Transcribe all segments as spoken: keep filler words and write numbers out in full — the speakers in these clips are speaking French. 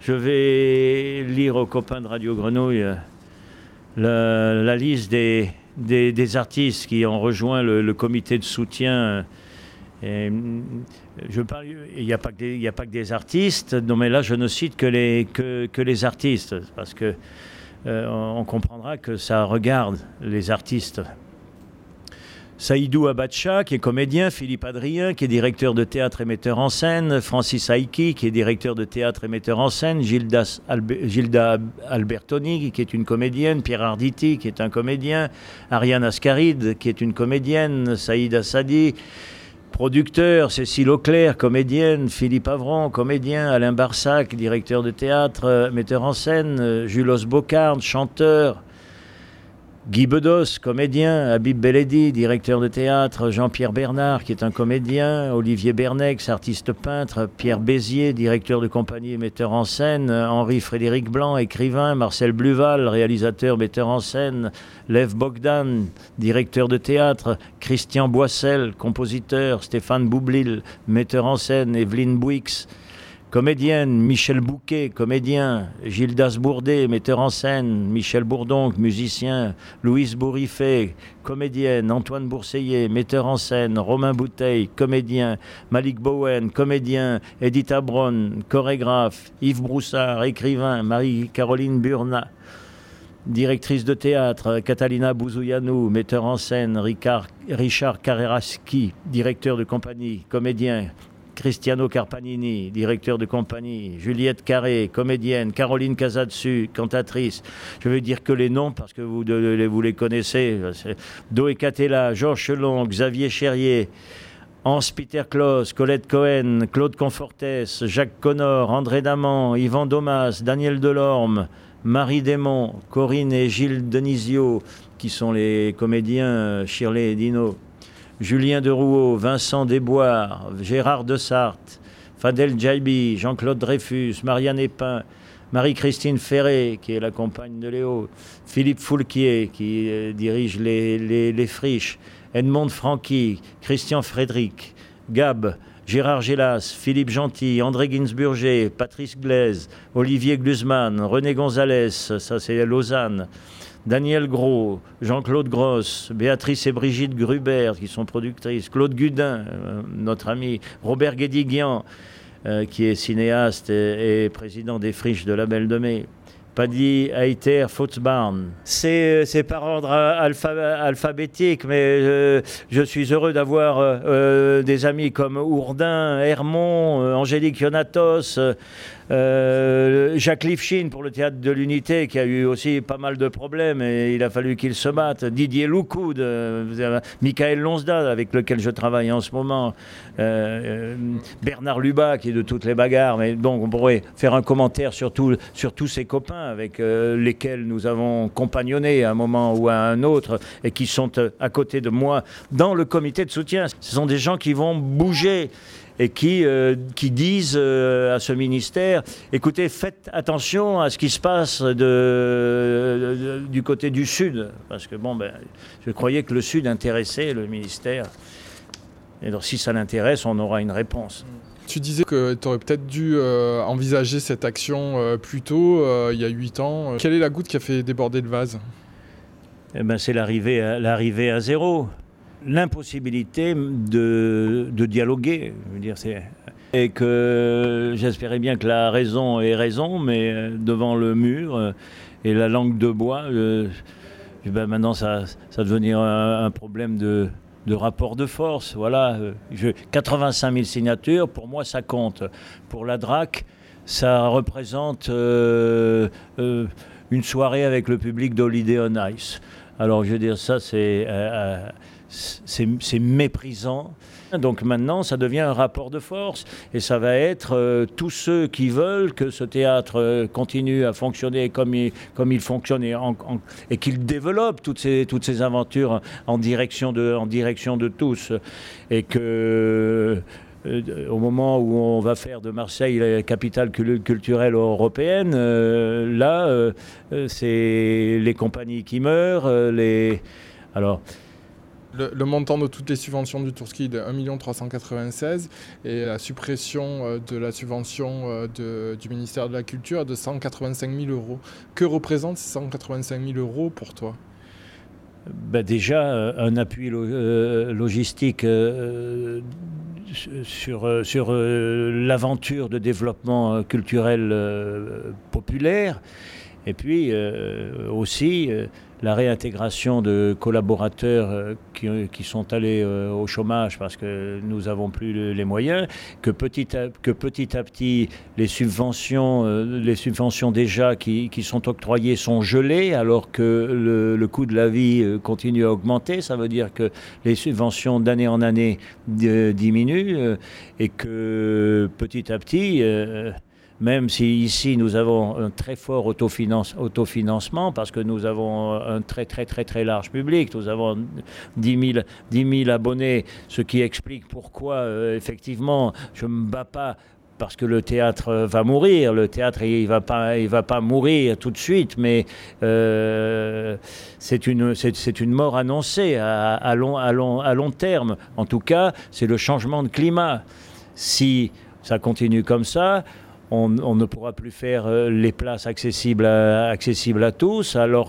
Je vais lire aux copains de Radio Grenouille la, la liste des, des, des artistes qui ont rejoint le, le comité de soutien. Et je parle, il n'y a pas que des, il n'y a pas que des artistes. Non, mais là, je ne cite que les, que, que les artistes, parce que euh, on comprendra que ça regarde les artistes. Saïdou Abacha, qui est comédien, Philippe Adrien, qui est directeur de théâtre et metteur en scène, Francis Aiki, qui est directeur de théâtre et metteur en scène, Gilda, Albe, Gilda Albertoni, qui est une comédienne, Pierre Arditi, qui est un comédien, Ariane Ascaride, qui est une comédienne, Saïd Assadi, producteur, Cécile Auclair, comédienne, Philippe Avron, comédien, Alain Barsac, directeur de théâtre, metteur en scène, Julos Bocarde, chanteur, Guy Bedos, comédien, Habib Belledi, directeur de théâtre, Jean-Pierre Bernard, qui est un comédien, Olivier Bernex, artiste peintre, Pierre Bézier, directeur de compagnie et metteur en scène, Henri-Frédéric Blanc, écrivain, Marcel Bluval, réalisateur, metteur en scène, Lev Bogdan, directeur de théâtre, Christian Boissel, compositeur, Stéphane Boublil, metteur en scène, Evelyne Bouix, comédienne, Michel Bouquet, comédien, Gildas Bourdet, metteur en scène, Michel Bourdonc, musicien, Louise Bourriffet, comédienne, Antoine Bourseillet, metteur en scène, Romain Bouteille, comédien, Malik Bowen, comédien, Edith Abron, chorégraphe, Yves Broussard, écrivain, Marie-Caroline Burna, directrice de théâtre, Catalina Bouzouyanou, metteur en scène, Ricard, Richard Carreraski, directeur de compagnie, comédien, Cristiano Carpanini, directeur de compagnie, Juliette Carré, comédienne, Caroline Casatsu, cantatrice. Je vais dire que les noms parce que vous, de, vous les connaissez. Doé Catella, Georges Chelon, Xavier Cherrier, Hans Peter Klaus, Colette Cohen, Claude Confortès, Jacques Connor, André Daman, Yvan Domas, Daniel Delorme, Marie Desmond, Corinne et Gilles Denisio, qui sont les comédiens Shirley et Dino. Julien Derouault, Vincent Desboires, Gérard Dessarthe, Fadel Djaibi, Jean-Claude Dreyfus, Marianne Epin, Marie-Christine Ferré, qui est la compagne de Léo, Philippe Foulquier, qui euh, dirige les, les, les friches, Edmond Franqui, Christian Frédéric, Gab, Gérard Gélas, Philippe Gentil, André Ginsburger, Patrice Glaise, Olivier Glusman, René Gonzalez, ça c'est Lausanne, Daniel Gros, Jean-Claude Gross, Béatrice et Brigitte Gruber, qui sont productrices, Claude Gudin, euh, notre ami, Robert Guédiguian, euh, qui est cinéaste et, et président des Friches de la Belle de Mai, Paddy Heiter Fautzbarn. C'est, c'est par ordre alpha, alphabétique, mais euh, je suis heureux d'avoir euh, des amis comme Ourdin, Hermont, euh, Angélique Ionatos, Euh, Jacques Lifshine pour le Théâtre de l'Unité qui a eu aussi pas mal de problèmes et il a fallu qu'il se batte. Didier Loukoud, euh, Michael Lonsda avec lequel je travaille en ce moment, euh, Bernard Lubat qui est de toutes les bagarres, mais donc on pourrait faire un commentaire sur, tout, sur tous ces copains avec euh, lesquels nous avons compagnonné à un moment ou à un autre et qui sont euh, à côté de moi dans le comité de soutien. Ce sont des gens qui vont bouger et qui, euh, qui disent euh, à ce ministère, écoutez, faites attention à ce qui se passe de, de, de, du côté du Sud, parce que bon, ben, je croyais que le Sud intéressait le ministère, et donc si ça l'intéresse, on aura une réponse. Tu disais que tu aurais peut-être dû euh, envisager cette action euh, plus tôt, euh, il y a huit ans. Quelle est la goutte qui a fait déborder le vase ? Eh ben, c'est l'arrivée à, l'arrivée à zéro. L'impossibilité de, de dialoguer, je veux dire, c'est, et que j'espérais bien que la raison ait raison, mais devant le mur et la langue de bois, euh, ben maintenant ça, ça va devenir un, un problème de, de rapport de force. Voilà, je, quatre-vingt-cinq mille signatures, pour moi ça compte. Pour la D R A C, ça représente euh, euh, une soirée avec le public d'Holiday on Ice. Alors je veux dire, ça c'est... Euh, C'est, c'est méprisant. Donc maintenant, ça devient un rapport de force. Et ça va être euh, tous ceux qui veulent que ce théâtre euh, continue à fonctionner comme il, comme il fonctionne et, en, en, et qu'il développe toutes ces, toutes ces aventures en direction de, en direction de tous. Et que... Euh, au moment où on va faire de Marseille la capitale culturelle européenne, euh, là, euh, c'est les compagnies qui meurent. Les... Alors... Le, le montant de toutes les subventions du Tourski est de un million trois cent quatre-vingt-seize et la suppression de la subvention de, du ministère de la Culture est de cent quatre-vingt-cinq mille euros. Que représentent ces cent quatre-vingt-cinq mille euros pour toi ? Ben déjà, un appui lo- euh, logistique euh, sur, sur euh, l'aventure de développement culturel euh, populaire, et puis euh, aussi euh, la réintégration de collaborateurs euh, qui, qui sont allés euh, au chômage parce que nous n'avons plus le, les moyens, que petit à, que petit, à petit les subventions, euh, les subventions déjà qui, qui sont octroyées sont gelées alors que le, le coût de la vie euh, continue à augmenter. Ça veut dire que les subventions d'année en année euh, diminuent euh, et que petit à petit... Euh, Même si ici nous avons un très fort autofinance, autofinancement parce que nous avons un très très très très large public, nous avons dix mille abonnés, ce qui explique pourquoi euh, effectivement je ne me bats pas parce que le théâtre va mourir. Le théâtre il ne va pas, il va pas mourir tout de suite, mais euh, c'est une, c'est, c'est une mort annoncée à, à, long, à, long, à long terme. En tout cas, c'est le changement de climat. Si ça continue comme ça, On, on ne pourra plus faire les places accessibles à, accessibles à tous, alors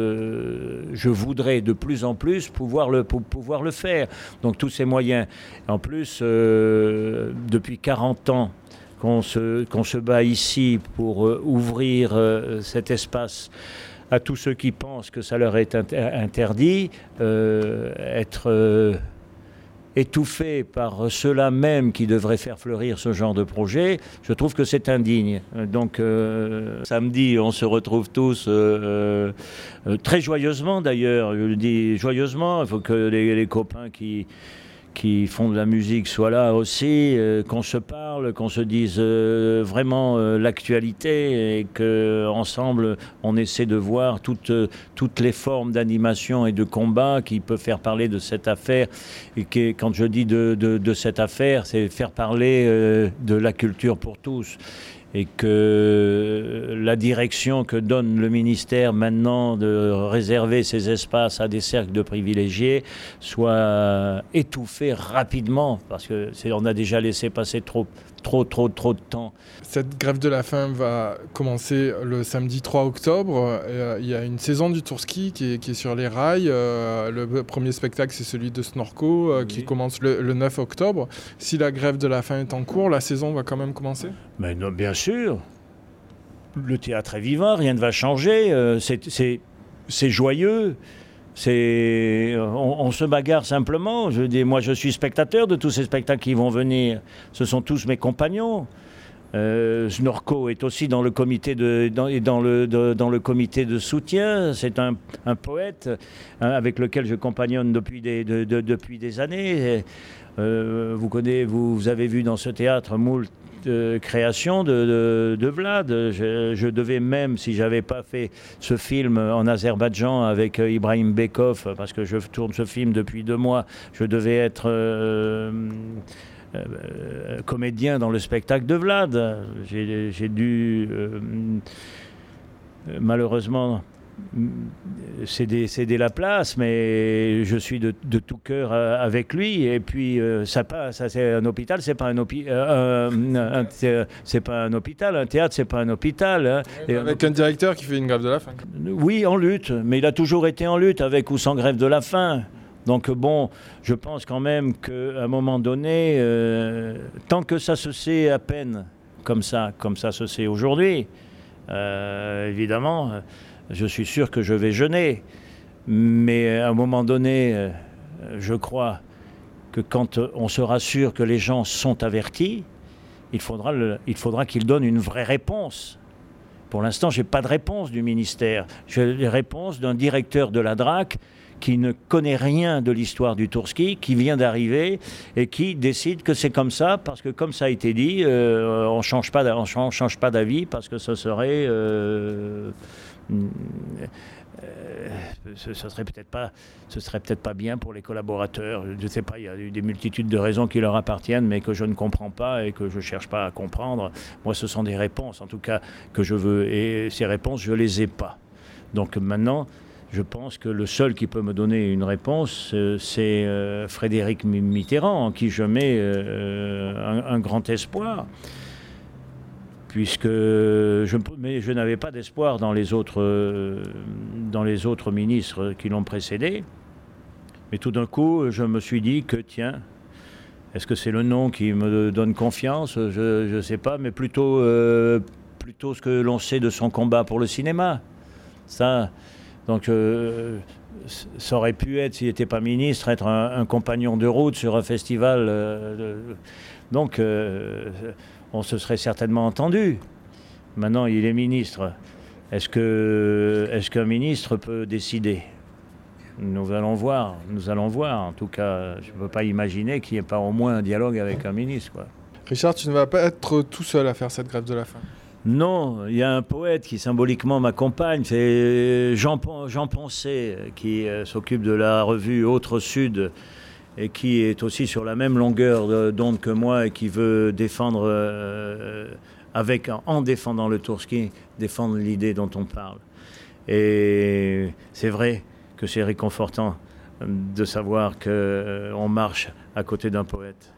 que je voudrais de plus en plus pouvoir le, pour pouvoir le faire. Donc tous ces moyens. En plus, euh, depuis quarante ans qu'on se, qu'on se bat ici pour euh, ouvrir euh, cet espace à tous ceux qui pensent que ça leur est inter- interdit, euh, être... Euh, étouffé par ceux-là même qui devraient faire fleurir ce genre de projet, je trouve que c'est indigne. Donc euh, samedi, on se retrouve tous euh, euh, très joyeusement d'ailleurs, je le dis joyeusement, il faut que les, les copains qui... qui font de la musique soient là aussi, euh, qu'on se parle, qu'on se dise euh, vraiment euh, l'actualité et qu'ensemble on essaie de voir toutes, euh, toutes les formes d'animation et de combat qui peuvent faire parler de cette affaire. Et que, quand je dis de, de, de cette affaire, c'est faire parler euh, de la culture pour tous. Et que la direction que donne le ministère maintenant de réserver ces espaces à des cercles de privilégiés soit étouffée rapidement, parce que c'est, on a déjà laissé passer trop, trop, trop, trop de temps. Cette grève de la faim va commencer le samedi trois octobre. Il y a une saison du Tourski qui est, qui est sur les rails. Le premier spectacle, c'est celui de Snorco, oui. qui commence le, le neuf octobre. Si la grève de la faim est en cours, la saison va quand même commencer ? Mais non, bien sûr. Le théâtre est vivant, rien ne va changer. Euh, c'est, c'est, c'est joyeux. C'est, on, on se bagarre simplement. Je dis, moi, je suis spectateur de tous ces spectacles qui vont venir. Ce sont tous mes compagnons. Euh, Snorco est aussi dans le comité de, dans, dans le, de, dans le comité de soutien. C'est un, un poète hein, avec lequel je compagnonne depuis des, de, de, depuis des années. Euh, vous, connaissez, vous, vous avez vu dans ce théâtre moult de création de, de, de Vlad. Je, je devais même, si je n'avais pas fait ce film en Azerbaïdjan avec Ibrahim Bekov, parce que je tourne ce film depuis deux mois, je devais être euh, euh, comédien dans le spectacle de Vlad. J'ai, j'ai dû euh, malheureusement céder, céder la place, mais je suis de, de tout cœur avec lui. Et puis euh, ça, pas, ça c'est un hôpital, c'est pas un hôpital. Euh, un, un, c'est, c'est pas un hôpital. Un théâtre, c'est pas un hôpital. Hein. Et avec un, un directeur qui fait une grève de la faim. Oui, en lutte, mais il a toujours été en lutte, avec ou sans grève de la faim. Donc bon, je pense quand même qu'à un moment donné, euh, tant que ça se sait à peine, comme ça, comme ça se sait aujourd'hui, euh, évidemment. Je suis sûr que je vais jeûner, mais à un moment donné, je crois que quand on se rassure que les gens sont avertis, il faudra, le, il faudra qu'ils donnent une vraie réponse. Pour l'instant, je n'ai pas de réponse du ministère. J'ai les réponses d'un directeur de la D R A C qui ne connaît rien de l'histoire du Tourski, qui vient d'arriver et qui décide que c'est comme ça, parce que comme ça a été dit, euh, on ne change pas, on change, change pas d'avis, parce que ce serait... Euh, Euh, ce, ce serait peut-être pas, ce serait peut-être pas bien pour les collaborateurs. Je ne sais pas, il y a des multitudes de raisons qui leur appartiennent, mais que je ne comprends pas et que je cherche pas à comprendre. Moi, ce sont des réponses, en tout cas, que je veux. Et ces réponses, je les ai pas. Donc maintenant, je pense que le seul qui peut me donner une réponse, euh, c'est euh, Frédéric Mitterrand, en qui je mets euh, un, un grand espoir. Puisque je, mais je n'avais pas d'espoir dans les autres, euh, dans les autres ministres qui l'ont précédé. Mais tout d'un coup, je me suis dit que, tiens, est-ce que c'est le nom qui me donne confiance? Je ne sais pas, mais plutôt, euh, plutôt ce que l'on sait de son combat pour le cinéma. Ça, donc, euh, ça aurait pu être, s'il n'était pas ministre, être un, un compagnon de route sur un festival. Euh, de, donc, euh, on se serait certainement entendu. Maintenant, il est ministre. Est-ce que, est-ce qu'un ministre peut décider? Nous allons voir, nous allons voir. En tout cas, je ne peux pas imaginer qu'il n'y ait pas au moins un dialogue avec un ministre, quoi. Richard, tu ne vas pas être tout seul à faire cette grève de la faim. Non, il y a un poète qui symboliquement m'accompagne, c'est Jean, Jean Poncet, qui euh, s'occupe de la revue Autre Sud, et qui est aussi sur la même longueur d'onde que moi et qui veut défendre, euh, avec, en défendant le Tourski, défendre l'idée dont on parle. Et c'est vrai que c'est réconfortant de savoir qu'on marche à côté d'un poète.